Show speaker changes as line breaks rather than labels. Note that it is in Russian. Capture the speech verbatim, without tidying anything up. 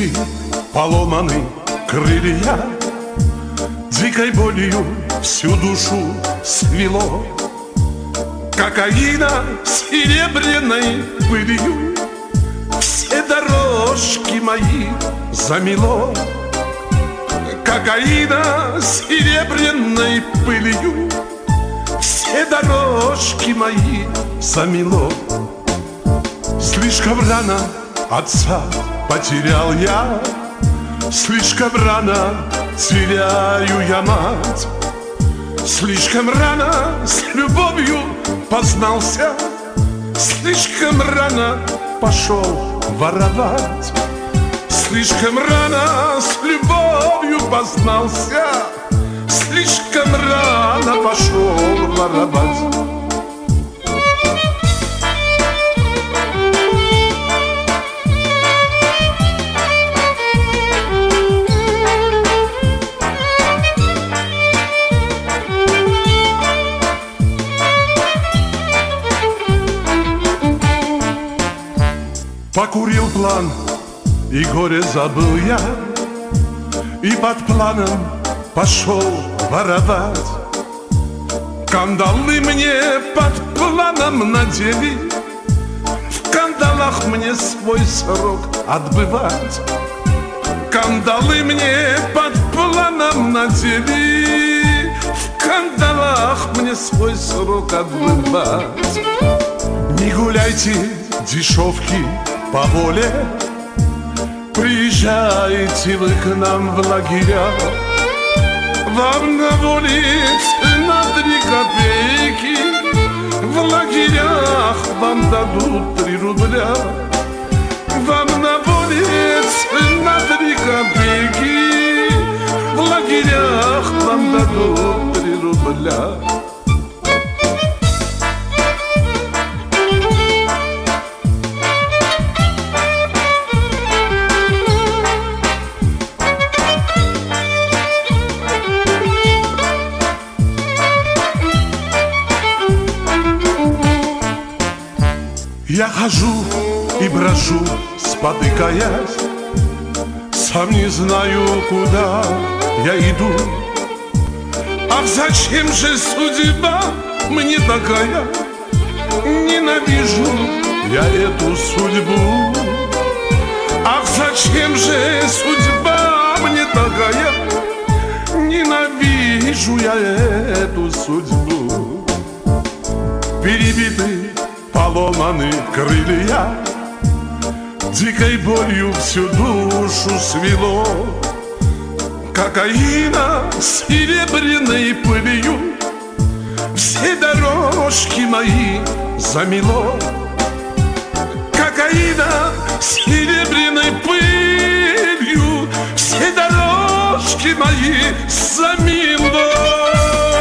Перебиты, поломаны крылья, дикой болью всю душу свело. Кокаина серебряной пылью все дорожки мои замело. Кокаина серебряной пылью все дорожки мои замело. Слишком рано отца потерял я, слишком рано теряю я мать. Слишком рано с любовью познался, слишком рано пошел воровать. Слишком рано с любовью познался, слишком рано пошел воровать. Покурил план, и горе забыл я, и под планом пошел воровать. Кандалы мне под планом надели, в кандалах мне свой срок отбывать. Кандалы мне под планом надели, в кандалах мне свой срок отбывать. Не гуляйте, дешевки, по воле, приезжайте вы к нам в лагеря. Вам на воле цена три копейки, в лагерях вам дадут три рубля. Вам на воле цена три копейки, в лагерях вам дадут три рубля. Я хожу и брожу, спотыкаясь, сам не знаю, куда я иду. Ах, зачем же судьба мне такая? Ненавижу я эту судьбу. Ах, зачем же судьба мне такая? Ненавижу я эту судьбу. Перебиты, поломаны крылья, дикой болью всю душу свело. Кокаина серебряной пылью все дорожки мои замело. Кокаина серебряной пылью все дорожки мои замело.